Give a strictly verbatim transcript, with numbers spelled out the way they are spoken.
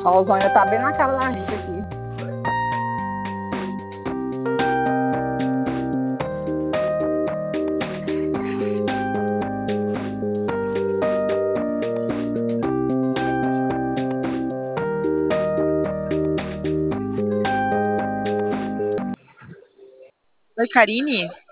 A ozônia tá bem na cara da gente aqui. Oi, Karine?